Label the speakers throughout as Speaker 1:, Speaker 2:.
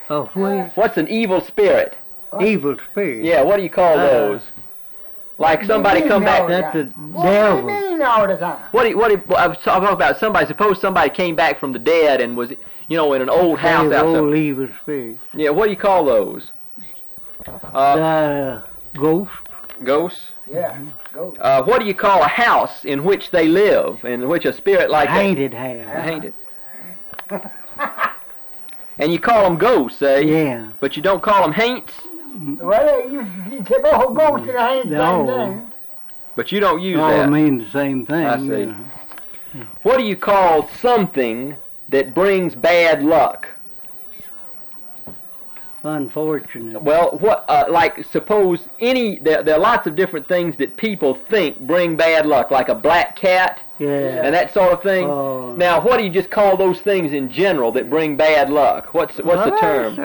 Speaker 1: A what?
Speaker 2: What's an evil spirit?
Speaker 1: Evil spirit.
Speaker 2: Yeah, what do you call those? Like somebody come back.
Speaker 1: That's the
Speaker 3: What do you
Speaker 1: devil.
Speaker 3: mean all the time?
Speaker 2: I'm talking about somebody. Suppose somebody came back from the dead and was, in an old house
Speaker 1: The
Speaker 2: out
Speaker 1: old
Speaker 2: there.
Speaker 1: evil spirit.
Speaker 2: Yeah, what do you call those?
Speaker 1: Ghost.
Speaker 2: Ghosts.
Speaker 3: Yeah, go.
Speaker 2: What do you call a house in which they live, in which a spirit like that?
Speaker 1: Haunted house.
Speaker 2: Haunted. And you call them ghosts, eh?
Speaker 1: Yeah.
Speaker 2: But you don't call them haints.
Speaker 3: Well, you keep all ghosts in the hands
Speaker 1: No.
Speaker 2: But you don't use
Speaker 1: All
Speaker 2: that.
Speaker 1: mean the same thing.
Speaker 2: I see.
Speaker 1: you know.
Speaker 2: What do you call something that brings bad luck?
Speaker 1: Unfortunate.
Speaker 2: Well, like suppose there are lots of different things that people think bring bad luck, like a black cat
Speaker 1: Yeah.
Speaker 2: and that sort of thing.
Speaker 1: Oh.
Speaker 2: Now, what do you just call those things in general that bring bad luck? What's the term?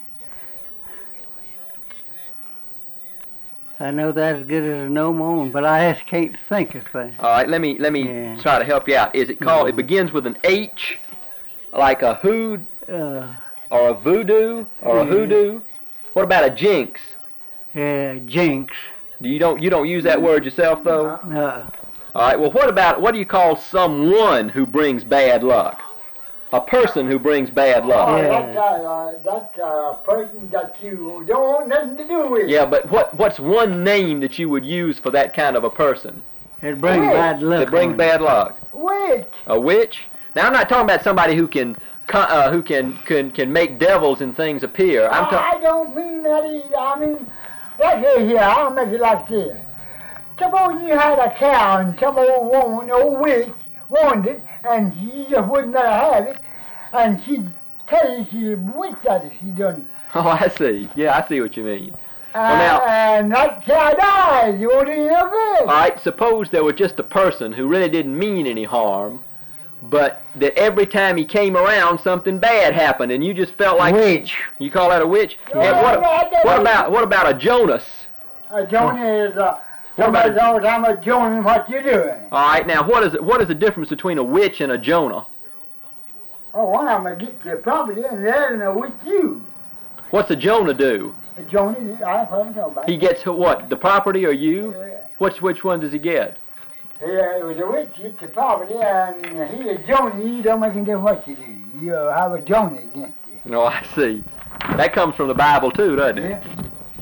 Speaker 1: I know that as good as I know my own, but I just can't think of things.
Speaker 2: All right, let me
Speaker 1: Yeah.
Speaker 2: try to help you out. Is it called? It begins with an H, like a hood or a voodoo or a
Speaker 1: Yeah.
Speaker 2: hoodoo. What about a jinx?
Speaker 1: Jinx.
Speaker 2: You don't use that word yourself though. All right. Well, what do you call someone who brings bad luck? A person who brings bad luck.
Speaker 3: Oh,
Speaker 1: Yeah.
Speaker 3: that's a person that you don't want nothing to do with.
Speaker 2: Yeah, but what's one name that you would use for that kind of a person
Speaker 1: It brings
Speaker 3: Witch.
Speaker 1: bad luck.
Speaker 2: that brings
Speaker 1: on
Speaker 2: bad luck?
Speaker 3: Witch.
Speaker 2: A witch? Now I'm not talking about somebody who can make devils and things appear. I'm talking.
Speaker 3: I don't mean that either. I mean, look here, I'll make it like this. Suppose you had a cow and some old woman, old witch, wanted it, and she just wouldn't let her have it, and she'd tell you she witched at it, she done.
Speaker 2: Oh, I see. Yeah, I see what you mean. now-
Speaker 3: And that cow dies, you won't do no good.
Speaker 2: All right. Suppose there was just a person who really didn't mean any harm, but that every time he came around, something bad happened, and you just felt like
Speaker 1: Witch.
Speaker 2: You call that a witch?
Speaker 3: Yeah,
Speaker 2: And what about a Jonas?
Speaker 3: Jonah is, somebody's all the time, Jonah, what you doing?
Speaker 2: All right. Now, what is the difference between a witch and a Jonah?
Speaker 3: Oh, one of them will get your property, and the other one will with you.
Speaker 2: What's a Jonah do?
Speaker 3: Jonah, I don't know about
Speaker 2: He gets what? The property or you?
Speaker 3: it.
Speaker 2: Which one does he get?
Speaker 3: It was a witch, it's a property, and he is Jonah, you don't make him do what you do. You have a Jonah against you.
Speaker 2: No, I see. That comes from the Bible too, doesn't it?
Speaker 3: Yeah.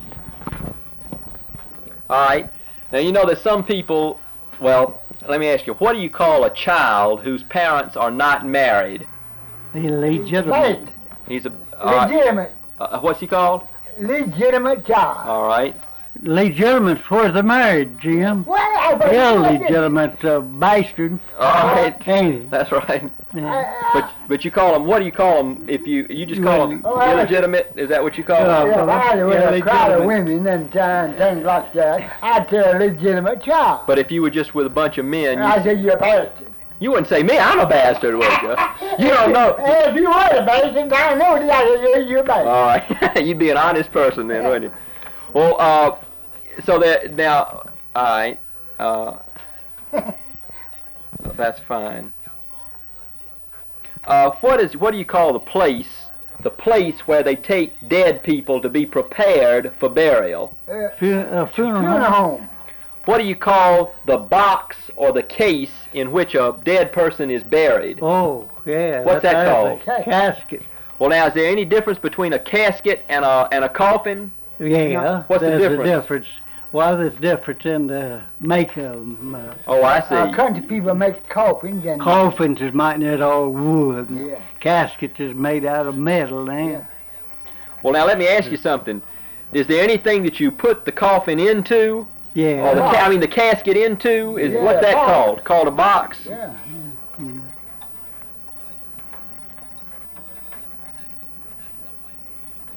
Speaker 2: All right. Now you know that some people. Well, let me ask you. What do you call a child whose parents are not married?
Speaker 1: Illegitimate.
Speaker 2: He's a.
Speaker 3: Legitimate.
Speaker 2: What's he called?
Speaker 3: Legitimate child.
Speaker 2: All right.
Speaker 1: Legitimate where's the marriage, Jim?
Speaker 3: Well,
Speaker 1: Illegitimate bastard.
Speaker 2: All right.
Speaker 1: Ain't it?
Speaker 2: That's right.
Speaker 1: Yeah.
Speaker 2: But you call them. What do you call them? If you just call them
Speaker 3: Oh,
Speaker 2: illegitimate? Is that what you call them?
Speaker 3: Yeah, if I was
Speaker 1: Yeah,
Speaker 3: with a crowd of
Speaker 1: legitimate.
Speaker 3: women and things like that, I'd tell a legitimate child.
Speaker 2: But if you were just with a bunch of men,
Speaker 3: I said, you're a bastard.
Speaker 2: you wouldn't say me. I'm a bastard, would you? You don't know.
Speaker 3: If you were a bastard, I know that you're a bastard.
Speaker 2: All right. You'd be an honest person then, wouldn't you? Well, so that now, all right. That's fine. What do you call the place? The place where they take dead people to be prepared for burial.
Speaker 1: Funeral
Speaker 3: Funeral
Speaker 1: home.
Speaker 3: home.
Speaker 2: What do you call the box or the case in which a dead person is buried?
Speaker 1: Oh, yeah.
Speaker 2: What's that called?
Speaker 1: A casket.
Speaker 2: Well, now, is there any difference between a casket and a coffin?
Speaker 1: Yeah.
Speaker 2: What's the
Speaker 1: there's
Speaker 2: difference?
Speaker 1: A difference. Well, there's difference in the make of them.
Speaker 2: Oh, I see.
Speaker 3: Country people make coffins and...
Speaker 1: Coffins is might not all wood.
Speaker 3: Yeah.
Speaker 1: Caskets is made out of metal now.
Speaker 3: Yeah.
Speaker 2: Well, now let me ask you something. Is there anything that you put the coffin into,
Speaker 1: Yeah.
Speaker 2: or the casket into?
Speaker 3: Yeah,
Speaker 2: What's that
Speaker 3: box.
Speaker 2: called? Called a box?
Speaker 3: Yeah.